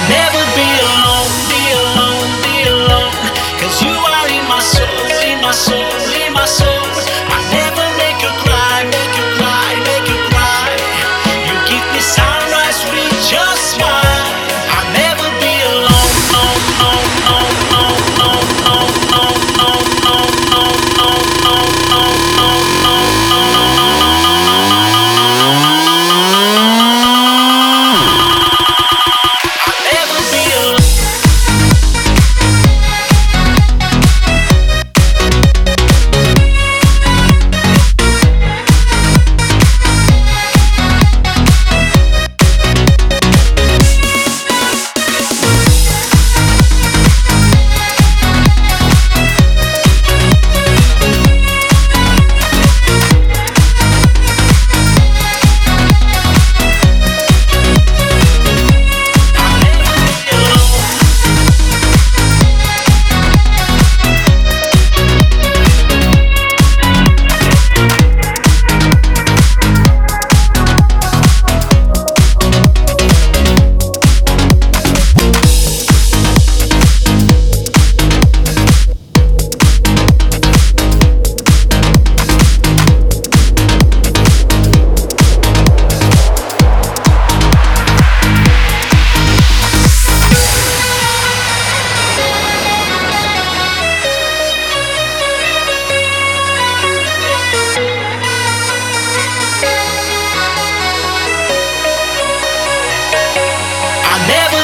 never be alone, be alone, be alone. 'Cause you are in my soul, in my soul, in my soul. I never make you cry, make you cry, make you cry. You give me sunrise with your smile. I'll never be alone, no, no, no, no, no, no, no, no, no, no, no, no, no, no, no, never be alone. Never